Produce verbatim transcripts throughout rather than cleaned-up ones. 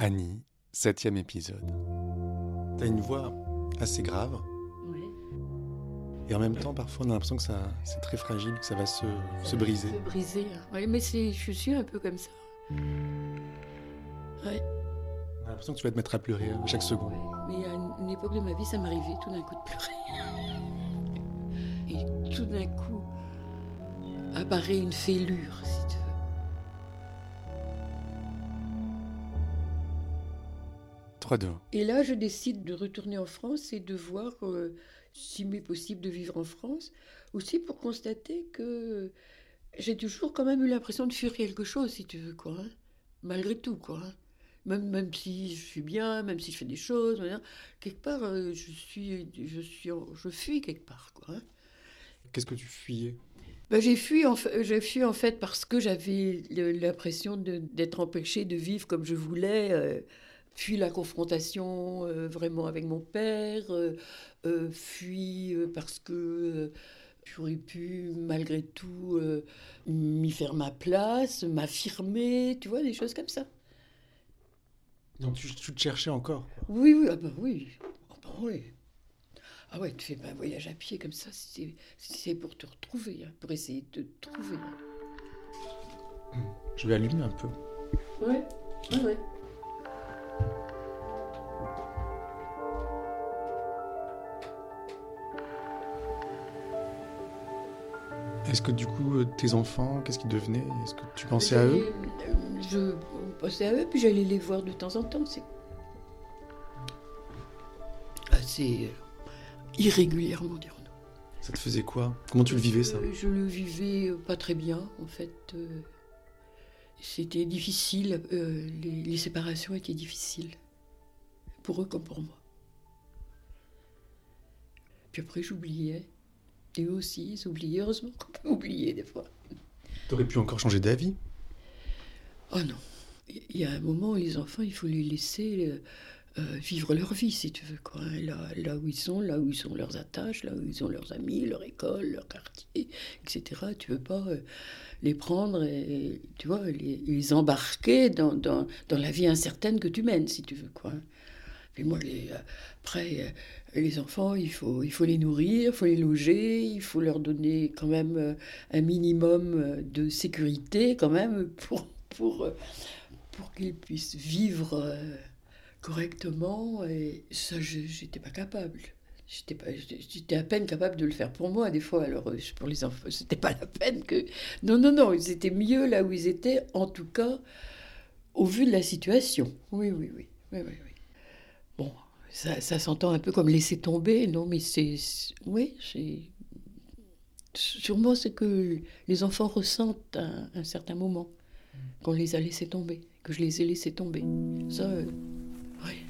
Annie, septième épisode. T'as une voix assez grave. Ouais. Et en même temps, parfois, on a l'impression que ça, c'est très fragile, que ça va se, se briser. Se briser. Oui, mais c'est, je suis un peu comme ça. Ouais. On a l'impression que tu vas te mettre à pleurer à chaque seconde. Ouais. Mais à une époque de ma vie, ça m'arrivait tout d'un coup de pleurer. Et tout d'un coup, apparaît une fêlure, si tu veux. trois, deux. Et là, je décide de retourner en France et de voir euh, s'il m'est possible de vivre en France. Aussi pour constater que j'ai toujours quand même eu l'impression de fuir quelque chose, si tu veux, quoi. Hein. Malgré tout, quoi. Hein. Même, même si je suis bien, même si je fais des choses, hein, quelque part, euh, je suis, je suis, je fuis quelque part, quoi. Hein. Qu'est-ce que tu fuyais ? Ben, j'ai fui en fait, j'ai fui en fait parce que j'avais le, l'impression de, d'être empêchée de vivre comme je voulais. Euh, Fui la confrontation euh, vraiment avec mon père, euh, euh, fui euh, parce que euh, j'aurais pu malgré tout euh, m'y faire ma place, m'affirmer, tu vois, des choses comme ça. Donc tu, tu te cherchais encore, quoi. Oui, oui, ah ben oui, ah ben oui. Ah ouais, tu fais pas un voyage à pied comme ça, c'est, c'est pour te retrouver, hein, pour essayer de te trouver. Hein. Je vais allumer un peu. Ouais, ouais, ouais. Est-ce que du coup, tes enfants, qu'est-ce qu'ils devenaient ? Est-ce que tu pensais à eux ? Je pensais à eux, puis j'allais les voir de temps en temps. C'est assez irrégulièrement, dirons-nous. Ça te faisait quoi ? Comment tu le vivais, ça ? Je le vivais pas très bien, en fait. C'était difficile. Les, les séparations étaient difficiles. Pour eux comme pour moi. Puis après, j'oubliais. Et eux aussi, ils oubliaient. Heureusement qu'on peut oublier des fois. T'aurais pu encore changer d'avis ? Oh non. Il y a un moment où les enfants, il faut les laisser euh, vivre leur vie, si tu veux, quoi. Là, là où ils sont, là où ils ont leurs attaches, là où ils ont leurs amis, leur école, leur quartier, et cetera. Tu ne veux pas euh, les prendre et, tu vois, les, les embarquer dans, dans, dans la vie incertaine que tu mènes, si tu veux, quoi. Puis moi, les, après, les enfants, il faut, il faut les nourrir, il faut les loger, il faut leur donner quand même un minimum de sécurité, quand même, pour, pour, pour qu'ils puissent vivre correctement. Et ça, je n'étais pas capable. J'étais, pas, j'étais à peine capable de le faire pour moi, des fois. Alors, pour les enfants, c'était pas la peine que... Non, non, non, ils étaient mieux là où ils étaient, en tout cas, au vu de la situation. Oui, oui, oui, oui, oui, oui. Bon, ça, ça s'entend un peu comme laisser tomber, non, mais c'est... c'est oui, c'est... Sûrement, c'est que les enfants ressentent à un, un certain moment qu'on les a laissés tomber, que je les ai laissés tomber. Ça, euh, oui.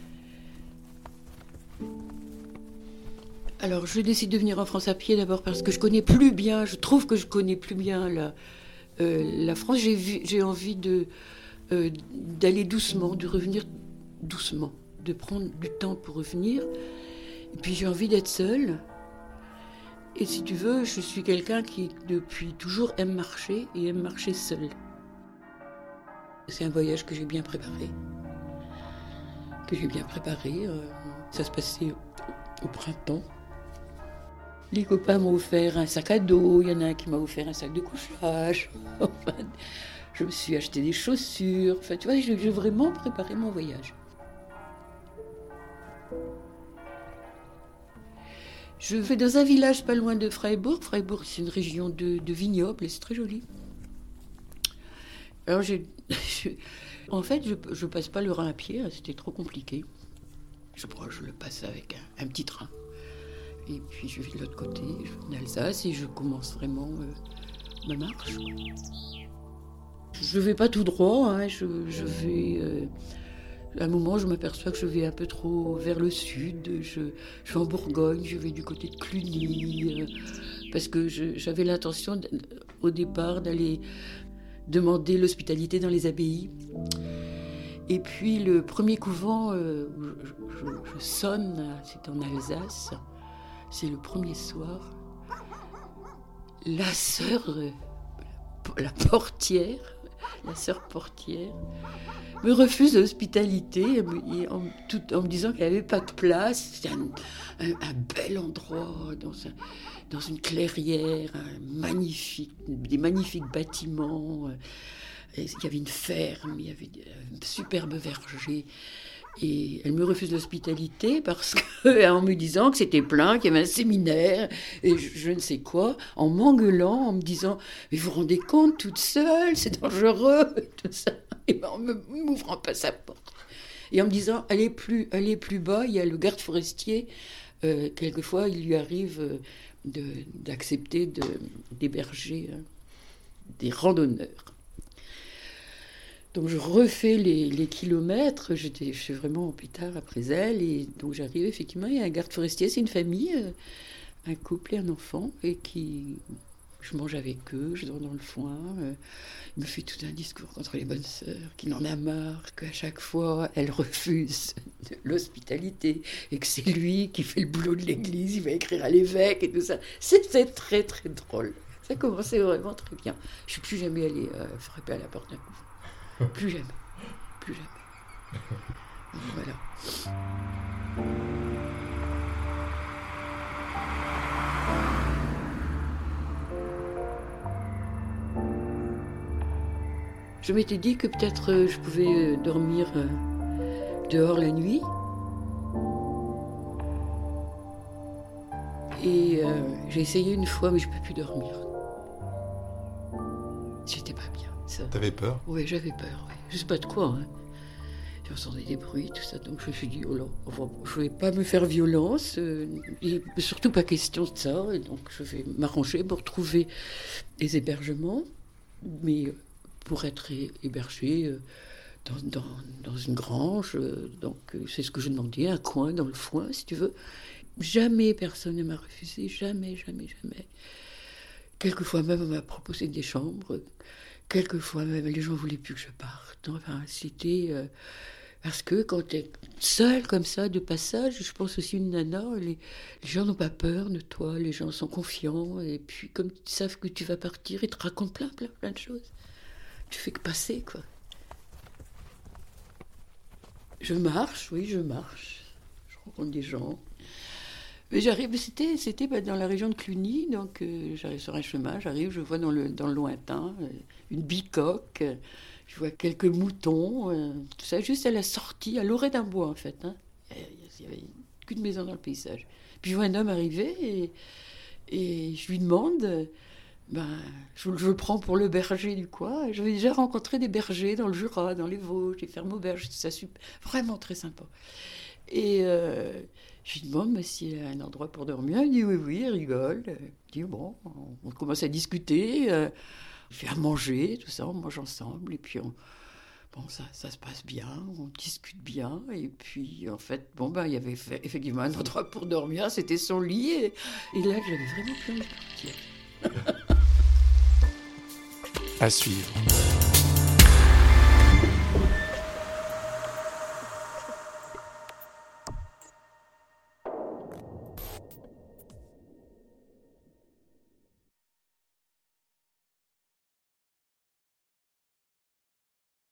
Alors, je décide de venir en France à pied d'abord parce que je connais plus bien, je trouve que je connais plus bien la, euh, la France. J'ai, vu, j'ai envie de, euh, d'aller doucement, de revenir doucement. De prendre du temps pour revenir. Et puis j'ai envie d'être seule. Et si tu veux, je suis quelqu'un qui, depuis toujours, aime marcher et aime marcher seule. C'est un voyage que j'ai bien préparé. Que j'ai bien préparé. Ça se passait au, au printemps. Les copains m'ont offert un sac à dos. Il y en a un qui m'a offert un sac de couchage. Enfin, je me suis acheté des chaussures. Enfin, tu vois, j'ai, j'ai vraiment préparé mon voyage. Je vais dans un village pas loin de Freiburg. Freiburg, c'est une région de, de vignobles et c'est très joli. Alors, j'ai, je, en fait, je ne passe pas le Rhin à pied, hein, c'était trop compliqué. Je, je le passe avec un, un petit train. Et puis, je vais de l'autre côté, je vais en Alsace et je commence vraiment euh, ma marche. Je ne vais pas tout droit, hein, je, je vais... Euh, À un moment, je m'aperçois que je vais un peu trop vers le sud. Je, je vais en Bourgogne, je vais du côté de Cluny, euh, parce que je, j'avais l'intention, au départ, d'aller demander l'hospitalité dans les abbayes. Et puis, le premier couvent euh, où je, je, je sonne, c'est en Alsace. C'est le premier soir. La sœur, euh, la portière, la sœur portière, me refuse l'hospitalité en, tout, en me disant qu'elle n'avait pas de place. C'était un, un, un bel endroit, dans, un, dans une clairière, un magnifique, des magnifiques bâtiments. Il y avait une ferme, il y avait un superbe verger. Et elle me refuse l'hospitalité parce que, en me disant que c'était plein, qu'il y avait un séminaire, et je, je ne sais quoi, en m'engueulant, en me disant « Mais vous vous rendez compte, toute seule, c'est dangereux !» tout ça, et en ne m'ouvrant pas sa porte. Et en me disant « Allez plus, allez plus bas, il y a le garde forestier, euh, quelquefois il lui arrive de, d'accepter de, d'héberger hein, des randonneurs. » Donc je refais les, les kilomètres, j'étais, je suis vraiment en pétard après elle, et donc j'arrive effectivement, il y a un garde forestier, c'est une famille, euh, un couple et un enfant, et qui, je mange avec eux, je dors dans le foin, euh, il me fait tout un discours contre les bonnes sœurs, qu'il en a marre, qu'à chaque fois elle refuse l'hospitalité, et que c'est lui qui fait le boulot de l'église, il va écrire à l'évêque et tout ça. C'était très très drôle, ça commençait vraiment très bien. Je suis plus jamais allée euh, frapper à la porte d'un couvent. Plus jamais, plus jamais. Voilà. Je m'étais dit que peut-être euh, je pouvais euh, dormir euh, dehors la nuit. Et euh, j'ai essayé une fois, mais je ne peux plus dormir. J'étais pas bien. Ça. T'avais peur ? Oui, j'avais peur, oui. Je sais pas de quoi, hein. J'entendais des bruits, tout ça, donc je me suis dit, oh là, enfin, je vais pas me faire violence, euh, et surtout pas question de ça, et donc je vais m'arranger pour trouver des hébergements, mais pour être hébergé euh, dans, dans, dans une grange, euh, donc euh, c'est ce que je demandais, un coin dans le foin, si tu veux. Jamais personne ne m'a refusé, jamais, jamais, jamais. Quelquefois même, on m'a proposé des chambres. Quelquefois même, les gens ne voulaient plus que je parte. Enfin, c'était... Euh, parce que quand tu es seule comme ça, de passage, je pense aussi une nana, les, les gens n'ont pas peur de toi, les gens sont confiants, et puis comme ils savent que tu vas partir, ils te racontent plein, plein, plein de choses. Tu fais que passer, quoi. Je marche, oui, je marche. Je rencontre des gens. Mais j'arrive, c'était, c'était bah, dans la région de Cluny, donc euh, j'arrive sur un chemin, j'arrive, je vois dans le, dans le lointain euh, une bicoque, euh, je vois quelques moutons, euh, tout ça, juste à la sortie, à l'orée d'un bois en fait. Hein. Il n'y avait qu'une maison dans le paysage. Puis je vois un homme arriver et, et je lui demande, euh, ben, je, je le prends pour le berger du coin. J'avais déjà rencontré des bergers dans le Jura, dans les Vosges, les fermes auberges, tout ça, super, vraiment très sympa. Et euh, je lui demande mais s'il y a un endroit pour dormir. Il dit oui, oui, il rigole. Il dit bon, on commence à discuter, euh, on fait à manger, tout ça, on mange ensemble. Et puis, on, bon, ça, ça se passe bien, on discute bien. Et puis, en fait, bon, ben, il y avait effectivement un endroit pour dormir, c'était son lit. Et, et là, j'avais vraiment plus envie de partir. À suivre.